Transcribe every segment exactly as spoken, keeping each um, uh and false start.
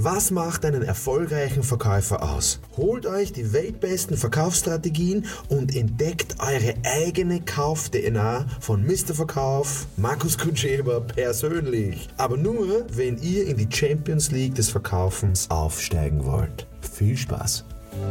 Was macht einen erfolgreichen Verkäufer aus? Holt euch die weltbesten Verkaufsstrategien und entdeckt eure eigene Kauf-D N A von Mister Verkauf, Markus Kutscheber persönlich. Aber nur, wenn ihr in die Champions League des Verkaufens aufsteigen wollt. Viel Spaß!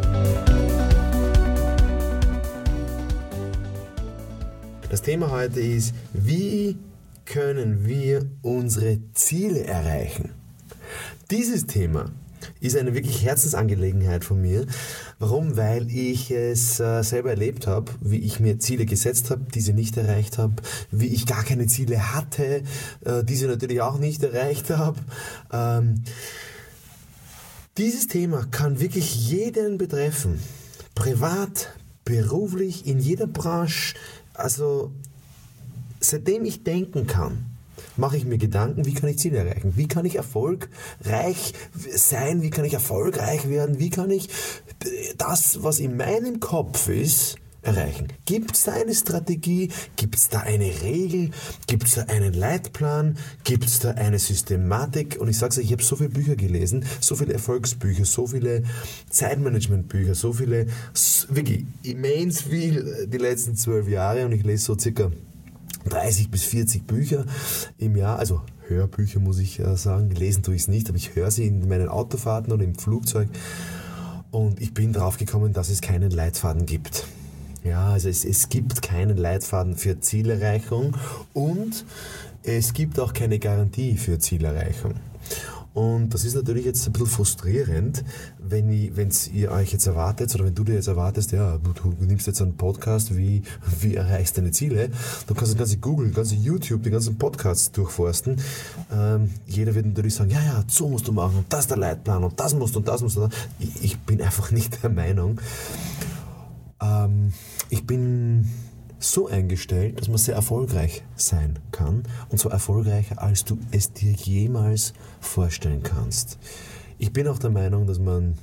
Das Thema heute ist, wie können wir unsere Ziele erreichen? Dieses Thema ist eine wirklich Herzensangelegenheit von mir. Warum? Weil ich es äh, selber erlebt habe, wie ich mir Ziele gesetzt habe, diese nicht erreicht habe, wie ich gar keine Ziele hatte, äh, diese natürlich auch nicht erreicht habe. Ähm, dieses Thema kann wirklich jeden betreffen. Privat, beruflich, in jeder Branche. Also, seitdem ich denken kann, mache ich mir Gedanken, wie kann ich Ziele erreichen? Wie kann ich erfolgreich sein? Wie kann ich erfolgreich werden? Wie kann ich das, was in meinem Kopf ist, erreichen? Gibt es da eine Strategie? Gibt es da eine Regel? Gibt es da einen Leitplan? Gibt es da eine Systematik? Und ich sage es euch, ich habe so viele Bücher gelesen, so viele Erfolgsbücher, so viele Zeitmanagementbücher, so viele, wirklich immens viel die letzten zwölf Jahre und ich lese so circa dreißig bis vierzig Bücher im Jahr, also Hörbücher muss ich sagen, lesen tue ich es nicht, aber ich höre sie in meinen Autofahrten oder im Flugzeug und ich bin drauf gekommen, dass es keinen Leitfaden gibt. Ja, also es, es gibt keinen Leitfaden für Zielerreichung und es gibt auch keine Garantie für Zielerreichung. Und das ist natürlich jetzt ein bisschen frustrierend, wenn ihr euch jetzt erwartet, oder wenn du dir jetzt erwartest, ja, du, du nimmst jetzt einen Podcast, wie, wie erreichst du deine Ziele, dann kannst du das ganze Google, das ganze YouTube, die ganzen Podcasts durchforsten. Ähm, jeder wird natürlich sagen, ja, ja, so musst du machen und das ist der Leitplan und das musst du und das musst du. Ich, ich bin einfach nicht der Meinung. Ähm, ich bin so eingestellt, dass man sehr erfolgreich sein kann und zwar erfolgreicher, als du es dir jemals vorstellen kannst. Ich bin auch der Meinung, dass man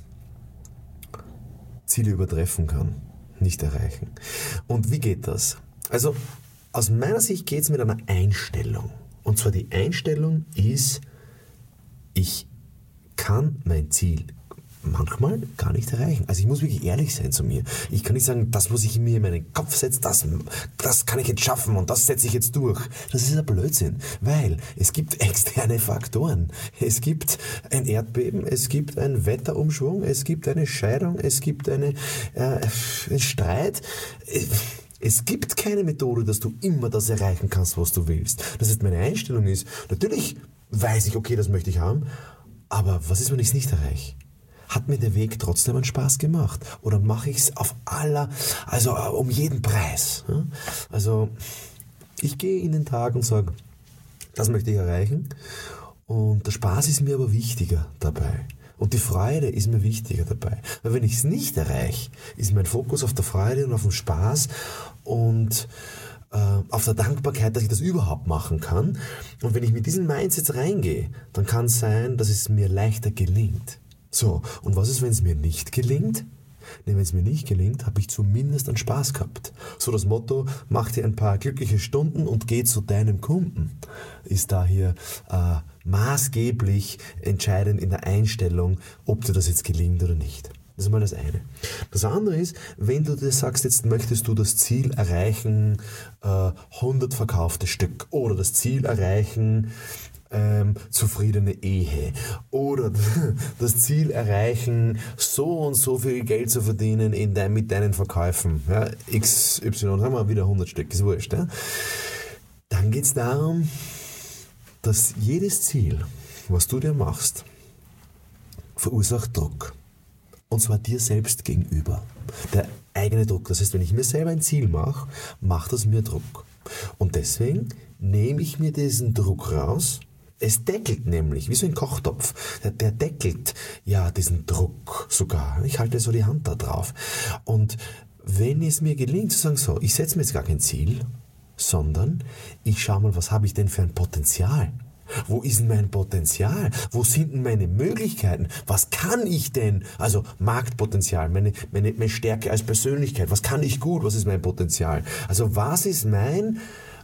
Ziele übertreffen kann, nicht erreichen. Und wie geht das? Also aus meiner Sicht geht es mit einer Einstellung. Und zwar die Einstellung ist, ich kann mein Ziel manchmal gar nicht erreichen. Also ich muss wirklich ehrlich sein zu mir. Ich kann nicht sagen, das, was ich mir in meinen Kopf setze, das, das kann ich jetzt schaffen und das setze ich jetzt durch. Das ist ein Blödsinn, weil es gibt externe Faktoren. Es gibt ein Erdbeben, es gibt einen Wetterumschwung, es gibt eine Scheidung, es gibt eine, äh, einen Streit. Es gibt keine Methode, dass du immer das erreichen kannst, was du willst. Das heißt, meine Einstellung ist, natürlich weiß ich, okay, das möchte ich haben, aber was ist, wenn ich es nicht erreiche? Hat mir der Weg trotzdem einen Spaß gemacht? Oder mache ich es auf aller, also um jeden Preis? Also ich gehe in den Tag und sage, das möchte ich erreichen. Und der Spaß ist mir aber wichtiger dabei. Und die Freude ist mir wichtiger dabei. Weil wenn ich es nicht erreiche, ist mein Fokus auf der Freude und auf dem Spaß und äh, auf der Dankbarkeit, dass ich das überhaupt machen kann. Und wenn ich mit diesen Mindsets reingehe, dann kann es sein, dass es mir leichter gelingt. So, und was ist, wenn es mir nicht gelingt? Nee, wenn es mir nicht gelingt, habe ich zumindest einen Spaß gehabt. So das Motto, mach dir ein paar glückliche Stunden und geh zu deinem Kunden, ist da hier äh, maßgeblich entscheidend in der Einstellung, ob dir das jetzt gelingt oder nicht. Das ist mal das eine. Das andere ist, wenn du dir sagst, jetzt möchtest du das Ziel erreichen, äh, hundert verkaufte Stück oder das Ziel erreichen, Ähm, zufriedene Ehe oder das Ziel erreichen, so und so viel Geld zu verdienen in dein, mit deinen Verkäufen. Ja, X Y, sagen wir wieder hundert Stück, ist wurscht. Ja? Dann geht es darum, dass jedes Ziel, was du dir machst, verursacht Druck. Und zwar dir selbst gegenüber. Der eigene Druck. Das heißt, wenn ich mir selber ein Ziel mache, macht das mir Druck. Und deswegen nehme ich mir diesen Druck raus. Es deckelt nämlich, wie so ein Kochtopf, der, der deckelt ja diesen Druck sogar. Ich halte so die Hand da drauf. Und wenn es mir gelingt zu sagen, so, ich setze mir jetzt gar kein Ziel, sondern ich schaue mal, was habe ich denn für ein Potenzial? Wo ist denn mein Potenzial? Wo sind denn meine Möglichkeiten? Was kann ich denn? Also Marktpotenzial, meine, meine, meine Stärke als Persönlichkeit. Was kann ich gut? Was ist mein Potenzial? Also was ist mein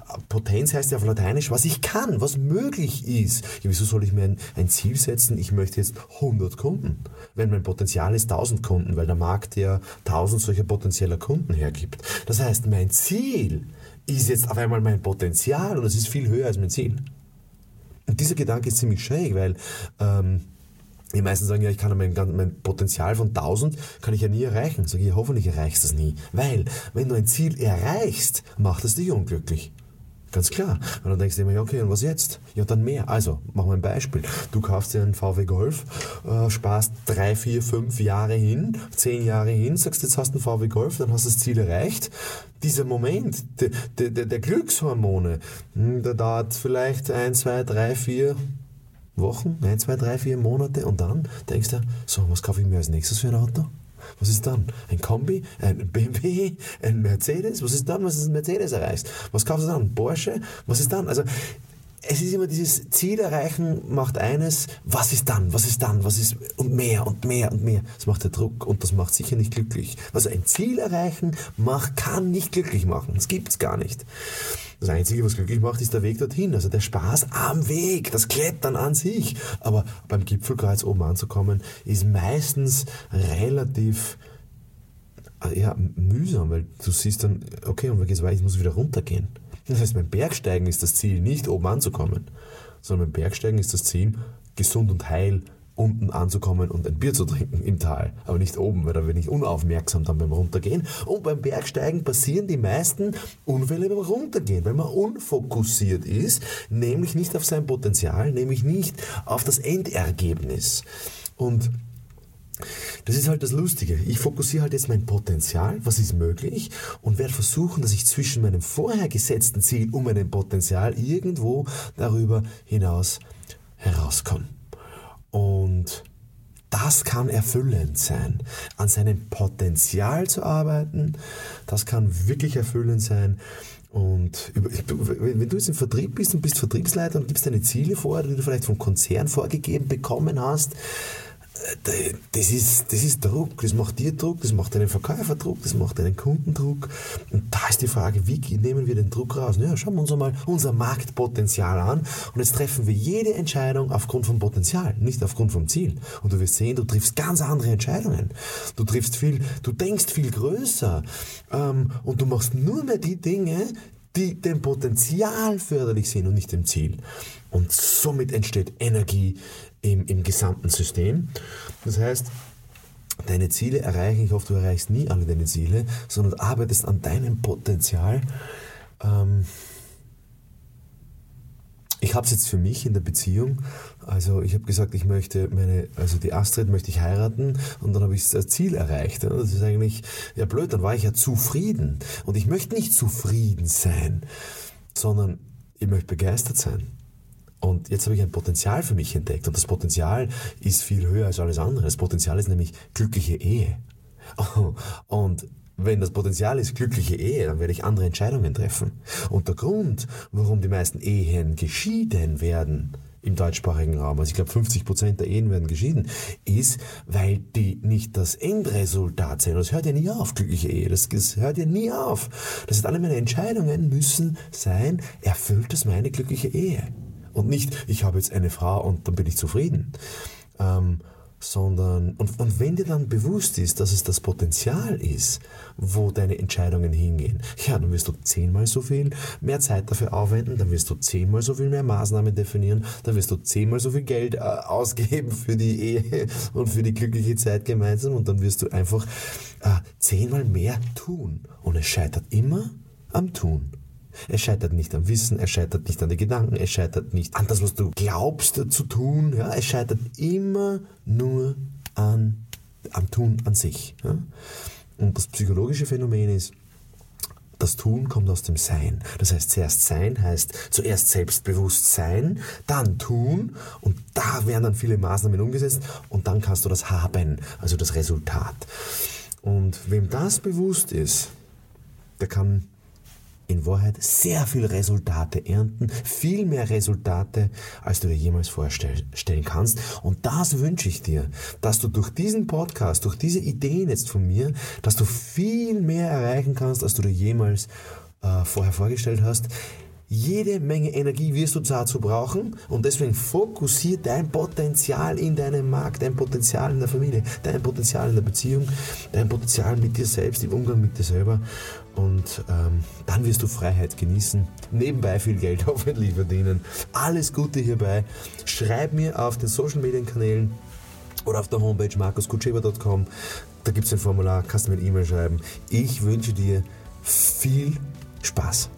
Potenz heißt ja auf Lateinisch, was ich kann, was möglich ist. Ja, wieso soll ich mir ein, ein Ziel setzen, ich möchte jetzt hundert Kunden, wenn mein Potenzial ist tausend Kunden, weil der Markt ja tausend solcher potenzieller Kunden hergibt. Das heißt, mein Ziel ist jetzt auf einmal mein Potenzial und es ist viel höher als mein Ziel. Und dieser Gedanke ist ziemlich schräg, weil ähm, die meisten sagen, ja, ich kann mein, mein Potenzial von tausend kann ich ja nie erreichen. Sag ich, ja, hoffentlich erreichst du es nie. Weil, wenn du ein Ziel erreichst, macht es dich unglücklich. Ganz klar. Und dann denkst du immer, ja, okay, und was jetzt? Ja, dann mehr. Also, machen wir ein Beispiel. Du kaufst dir einen V W Golf, äh, sparst drei, vier, fünf Jahre hin, zehn Jahre hin, sagst, jetzt hast du einen V W Golf, dann hast du das Ziel erreicht. Dieser Moment de, de, de, der Glückshormone, der dauert vielleicht ein, zwei, drei, vier Wochen, ein, zwei, drei, vier Monate und dann denkst du, so, was kaufe ich mir als nächstes für ein Auto? Was ist dann? Ein Kombi? Ein B M W? Ein Mercedes? Was ist dann, was ist ein Mercedes erreichst? Was kaufst du dann? Ein Porsche? Was ist dann? Also, es ist immer dieses Ziel erreichen macht eines, was ist dann, was ist dann, was ist, und mehr und mehr und mehr. Das macht der Druck und das macht sicher nicht glücklich. Also ein Ziel erreichen macht, kann nicht glücklich machen. Das gibt's gar nicht. Das Einzige, was glücklich macht, ist der Weg dorthin. Also der Spaß am Weg, das Klettern an sich. Aber beim Gipfelkreuz oben anzukommen, ist meistens relativ ja, mühsam, weil du siehst dann, okay, und wie geht's weiter, ich muss wieder runtergehen. Das heißt, beim Bergsteigen ist das Ziel nicht oben anzukommen, sondern beim Bergsteigen ist das Ziel, gesund und heil unten anzukommen und ein Bier zu trinken im Tal, aber nicht oben, weil da bin ich unaufmerksam dann beim Runtergehen. Und beim Bergsteigen passieren die meisten Unfälle beim Runtergehen, weil man unfokussiert ist, nämlich nicht auf sein Potenzial, nämlich nicht auf das Endergebnis. Und das ist halt das Lustige. Ich fokussiere halt jetzt mein Potenzial, was ist möglich, und werde versuchen, dass ich zwischen meinem vorher gesetzten Ziel und meinem Potenzial irgendwo darüber hinaus herauskomme. Und das kann erfüllend sein. An seinem Potenzial zu arbeiten, das kann wirklich erfüllend sein. Und wenn du jetzt im Vertrieb bist und bist Vertriebsleiter und gibst deine Ziele vor, die du vielleicht vom Konzern vorgegeben bekommen hast, das ist, das ist Druck, das macht dir Druck, das macht deinen Verkäufer Druck, das macht deinen Kunden Druck. Und da ist die Frage, wie nehmen wir den Druck raus? Ja, schauen wir uns einmal unser Marktpotenzial an und jetzt treffen wir jede Entscheidung aufgrund vom Potenzial, nicht aufgrund vom Ziel. Und du wirst sehen, du triffst ganz andere Entscheidungen. Du triffst viel, du denkst viel größer ähm, und du machst nur mehr die Dinge, die dem Potenzial förderlich sind und nicht dem Ziel. Und somit entsteht Energie im, im gesamten System. Das heißt, deine Ziele erreichen, ich hoffe, du erreichst nie alle deine Ziele, sondern arbeitest an deinem Potenzial. Ähm, ich habe es jetzt für mich in der Beziehung, also ich habe gesagt, ich möchte meine, also die Astrid möchte ich heiraten und dann habe ich das Ziel erreicht. Das ist eigentlich, ja blöd, dann war ich ja zufrieden. Und ich möchte nicht zufrieden sein, sondern ich möchte begeistert sein. Und jetzt habe ich ein Potenzial für mich entdeckt und das Potenzial ist viel höher als alles andere. Das Potenzial ist nämlich glückliche Ehe. Und wenn das Potenzial ist glückliche Ehe, dann werde ich andere Entscheidungen treffen. Und der Grund, warum die meisten Ehen geschieden werden im deutschsprachigen Raum, also ich glaube fünfzig Prozent der Ehen werden geschieden, ist, weil die nicht das Endresultat sehen. Und das hört ja nie auf, glückliche Ehe. Das, das hört ja nie auf. Das heißt, alle meine Entscheidungen müssen sein, erfüllt es meine glückliche Ehe? Und nicht, ich habe jetzt eine Frau und dann bin ich zufrieden. Ähm, sondern, und, und wenn dir dann bewusst ist, dass es das Potenzial ist, wo deine Entscheidungen hingehen, ja, dann wirst du zehnmal so viel mehr Zeit dafür aufwenden, dann wirst du zehnmal so viel mehr Maßnahmen definieren, dann wirst du zehnmal so viel Geld äh, ausgeben für die Ehe und für die glückliche Zeit gemeinsam und dann wirst du einfach äh, zehnmal mehr tun. Und es scheitert immer am Tun. Es scheitert nicht am Wissen, es scheitert nicht an den Gedanken, es scheitert nicht an das, was du glaubst zu tun. Ja? Es scheitert immer nur an, am Tun an sich. Ja? Und das psychologische Phänomen ist, das Tun kommt aus dem Sein. Das heißt, zuerst Sein heißt zuerst selbstbewusst sein, dann Tun und da werden dann viele Maßnahmen umgesetzt und dann kannst du das haben, also das Resultat. Und wem das bewusst ist, der kann in Wahrheit sehr viele Resultate ernten, viel mehr Resultate, als du dir jemals vorstellen kannst. Und das wünsche ich dir, dass du durch diesen Podcast, durch diese Ideen jetzt von mir, dass du viel mehr erreichen kannst, als du dir jemals äh, vorher vorgestellt hast. Jede Menge Energie wirst du dazu brauchen und deswegen fokussier dein Potenzial in deinem Markt, dein Potenzial in der Familie, dein Potenzial in der Beziehung, dein Potenzial mit dir selbst, im Umgang mit dir selber und ähm, dann wirst du Freiheit genießen, nebenbei viel Geld hoffentlich verdienen. Alles Gute hierbei. Schreib mir auf den Social Media Kanälen oder auf der Homepage markus kutscheber punkt com. Da gibt es ein Formular, kannst du mir eine E-Mail schreiben. Ich wünsche dir viel Spaß.